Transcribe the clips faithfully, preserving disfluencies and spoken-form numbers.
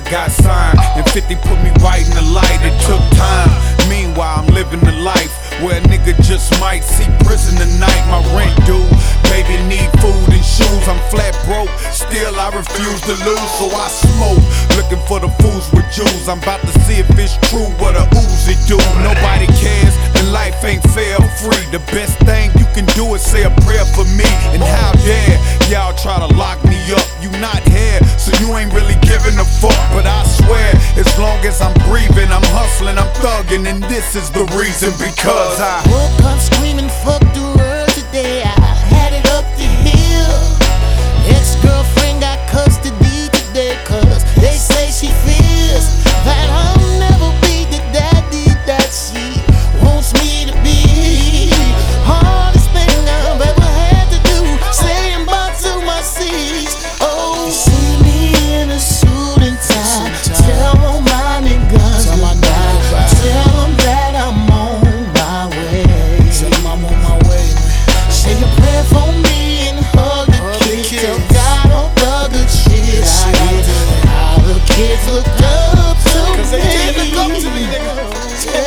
I got signed, and fifty put me right in the light. It took time. Meanwhile, I'm living the life where a nigga just might see prison tonight. My rent due, baby need food and shoes. I'm flat broke, still I refuse to lose. So I smoke, looking for the fools with jewels. I'm about to see if it's true what a Uzi do. Nobody cares, and life ain't fair or free. The best thing you can do is say a prayer for me. And how dare y'all try to lock me up? You not here, so you ain't really giving a fuck. But I swear, as long as I'm breathing, I'm hustling, I'm thugging, and this is the reason. Because I woke up screaming, fuck the world today. I had it up the hill. Ex-girlfriend got custody today, cause they say she feels that I'll never be the daddy that she wants me to be. Hardest thing I've ever had to do, saying bye to my seeds. Oh, you see me in a suit and tie, tell all my niggas goodbye. Tell them that I'm on my way. Tell them I'm on my way, man. Say a prayer for me and hug the kids. Tell God all the good shit I did. How the kids look up to me. Cause they did look up to me, nigga.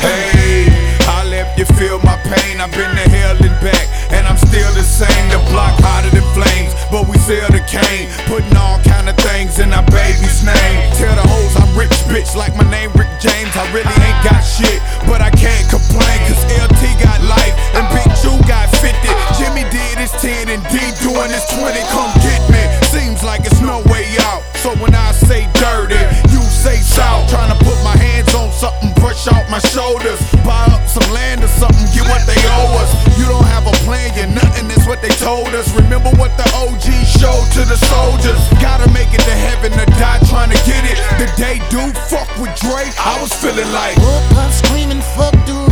Hey, I'll let you feel my pain. I've been to hell and back, and I'm still the same. The block hotter than flames, but we sell the cane. Putting all kind of things in our baby's name. Tell the hoes I'm rich, bitch, like my name Rick James. I really ain't got shit, but I can't complain. Cause L T got life, and Big Jew got fifty. Jimmy did his ten, and D doing his twenty. Come get me, seems like it's no way out. So when I say dirty, you say south. Trying to put my hands on something, brush out my shoulders. Buy up some land or something, get what they owe us. You don't have a plan, you're nothing, that's what they told us. Remember what the O G showed to the soldiers. Gotta make it to heaven or die trying to get it. The day do fuck with Dre, I was feeling like woke up screaming, fuck the